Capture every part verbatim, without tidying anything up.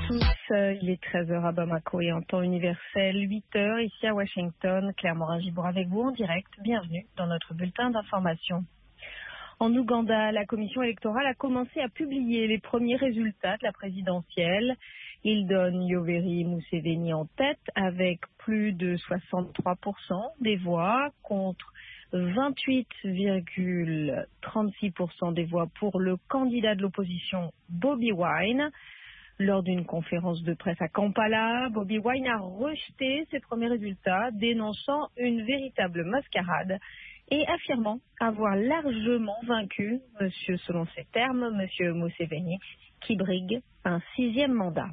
tous, il est treize heures à Bamako et en temps universel, huit heures ici à Washington. Claire Morin-Gibour avec vous en direct. Bienvenue dans notre bulletin d'information. En Ouganda, la commission électorale a commencé à publier les premiers résultats de la présidentielle. Il donne Yoweri Museveni en tête avec plus de soixante-trois pour cent des voix contre vingt-huit virgule trente-six pour cent des voix pour le candidat de l'opposition Bobi Wine. Lors d'une conférence de presse à Kampala, Bobi Wine a rejeté ses premiers résultats, dénonçant une véritable mascarade et affirmant avoir largement vaincu, monsieur, selon ses termes, monsieur Museveni, qui brigue un sixième mandat.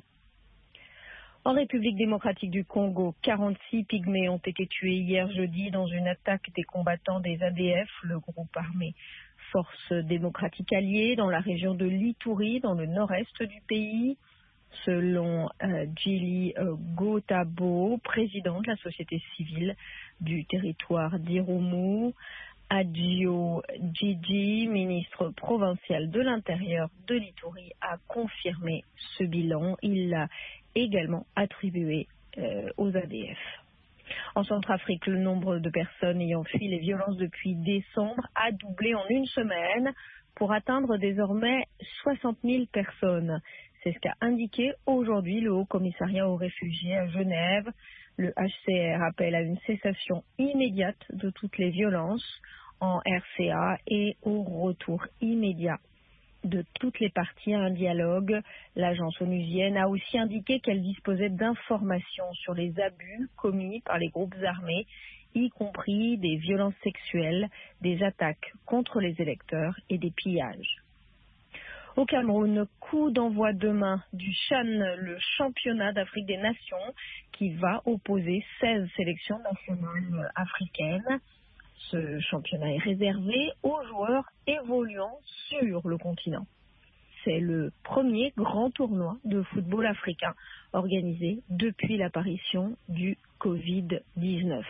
En République démocratique du Congo, quarante-six pygmées ont été tués hier jeudi dans une attaque des combattants des A D F, le groupe armé Forces démocratiques alliées, dans la région de l'Ituri, dans le nord-est du pays. Selon euh, Gili euh, Gotabo, président de la société civile du territoire d'Irumu, Adjio Gigi, ministre provincial de l'Intérieur de l'Ituri, a confirmé ce bilan. Il l'a également attribué euh, aux A D F. En Centrafrique, le nombre de personnes ayant fui les violences depuis décembre a doublé en une semaine pour atteindre désormais soixante mille personnes. C'est ce qu'a indiqué aujourd'hui le Haut Commissariat aux réfugiés à Genève. Le H C R appelle à une cessation immédiate de toutes les violences en R C A et au retour immédiat de toutes les parties à un dialogue. L'agence onusienne a aussi indiqué qu'elle disposait d'informations sur les abus commis par les groupes armés, y compris des violences sexuelles, des attaques contre les électeurs et des pillages. Au Cameroun, coup d'envoi demain du CHAN, le championnat d'Afrique des Nations, qui va opposer seize sélections nationales africaines. Ce championnat est réservé aux joueurs évoluant sur le continent. C'est le premier grand tournoi de football africain organisé depuis l'apparition du covid dix-neuf.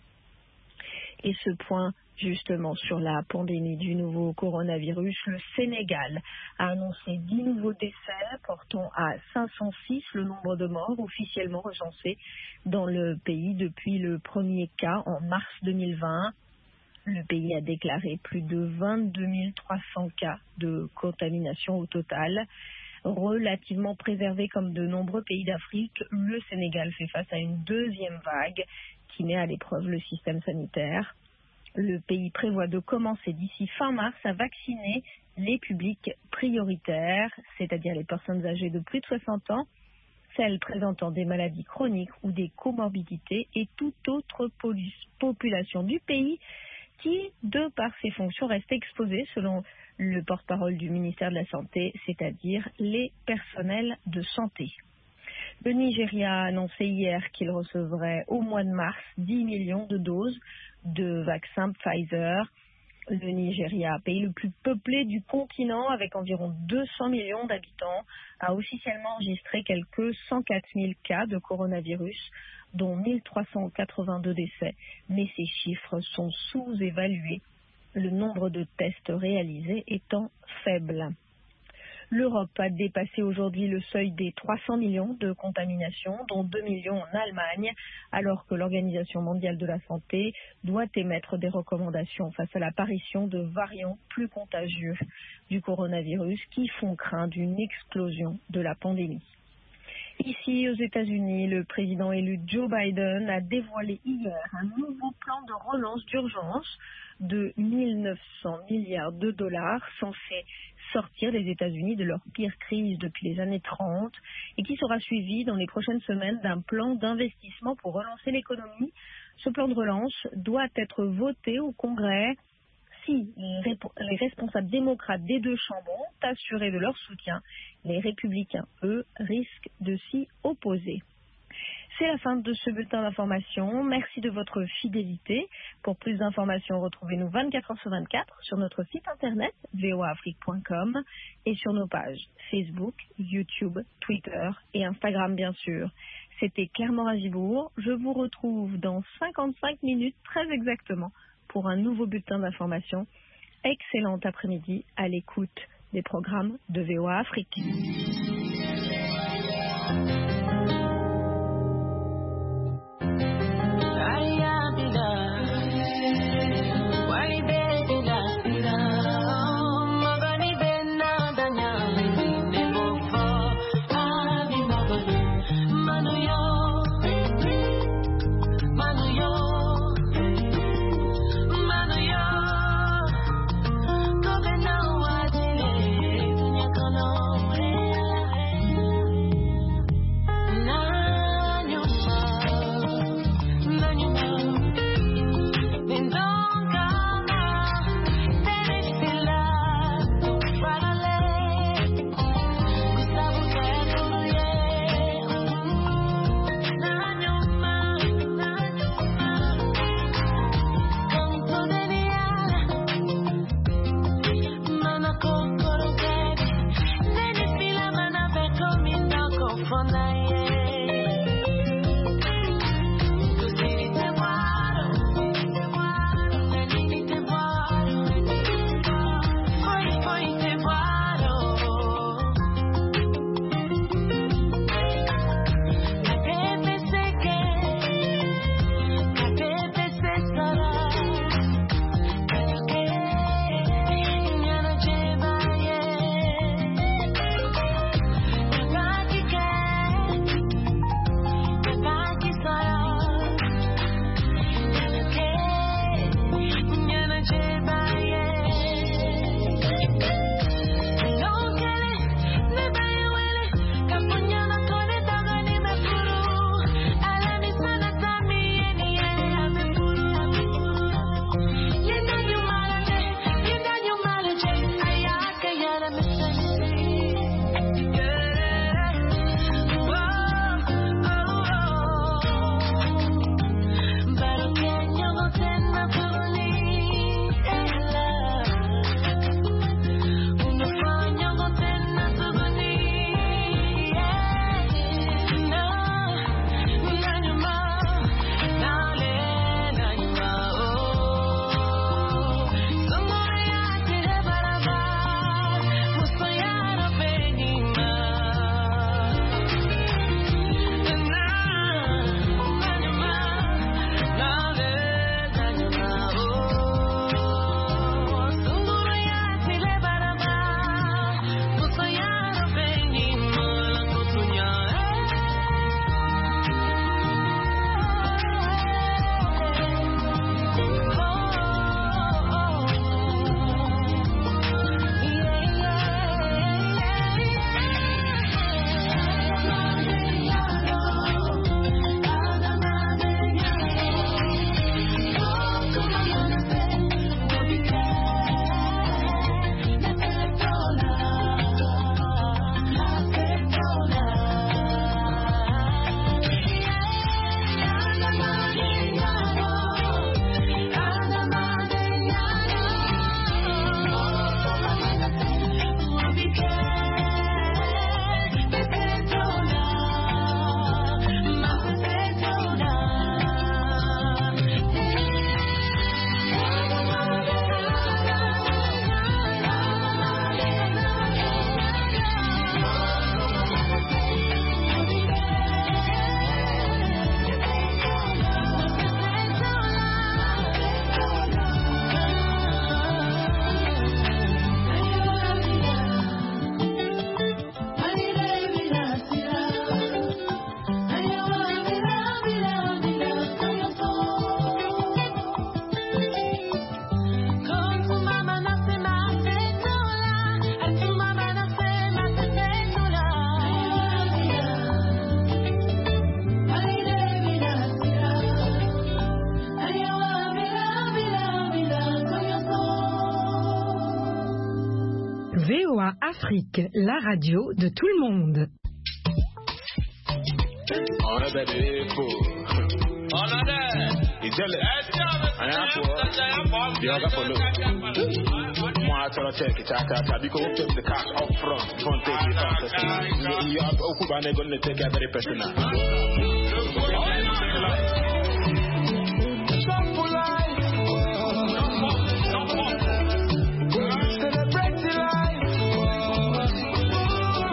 Et ce point, justement, sur la pandémie du nouveau coronavirus, le Sénégal a annoncé dix nouveaux décès, portant à cinq cent six le nombre de morts officiellement recensés dans le pays depuis le premier cas en mars deux mille vingt. Le pays a déclaré plus de vingt-deux mille trois cents cas de contamination au total. Relativement préservé comme de nombreux pays d'Afrique, le Sénégal fait face à une deuxième vague qui met à l'épreuve le système sanitaire. Le pays prévoit de commencer d'ici fin mars à vacciner les publics prioritaires, c'est-à-dire les personnes âgées de plus de soixante ans, celles présentant des maladies chroniques ou des comorbidités et toute autre population du pays qui, de par ses fonctions, reste exposée selon le porte-parole du ministère de la Santé, c'est-à-dire les personnels de santé. Le Nigeria a annoncé hier qu'il recevrait au mois de mars dix millions de doses de vaccins Pfizer. Le Nigeria, pays le plus peuplé du continent avec environ deux cents millions d'habitants, a officiellement enregistré quelques cent quatre mille cas de coronavirus, dont mille trois cent quatre-vingt-deux décès. Mais ces chiffres sont sous-évalués, le nombre de tests réalisés étant faible. L'Europe a dépassé aujourd'hui le seuil des trois cents millions de contaminations, dont deux millions en Allemagne, alors que l'Organisation mondiale de la santé doit émettre des recommandations face à l'apparition de variants plus contagieux du coronavirus qui font craindre une explosion de la pandémie. Ici, aux États-Unis, le président élu Joe Biden a dévoilé hier un nouveau plan de relance d'urgence de mille neuf cents milliards de dollars censé sortir les États-Unis de leur pire crise depuis les années trente et qui sera suivi dans les prochaines semaines d'un plan d'investissement pour relancer l'économie. Ce plan de relance doit être voté au Congrès si les responsables démocrates des deux chambres ont assuré de leur soutien. Les républicains, eux, risquent de s'y opposer. C'est la fin de ce bulletin d'information. Merci de votre fidélité. Pour plus d'informations, retrouvez-nous vingt-quatre heures sur vingt-quatre sur notre site internet v o a afrique point com et sur nos pages Facebook, YouTube, Twitter et Instagram bien sûr. C'était Claire Morin-Gibour. Je vous retrouve dans cinquante-cinq minutes très exactement pour un nouveau bulletin d'information. Excellent après-midi à l'écoute des programmes de V O A Afrique. V O A Afrique, la radio de tout le monde. On a des défauts. On a des. Il dit le. On a pour. Il y a un pour nous. Moi, I tell you, check it out. Because we take the cash up front. Don't take it out. You are going to take it very personal.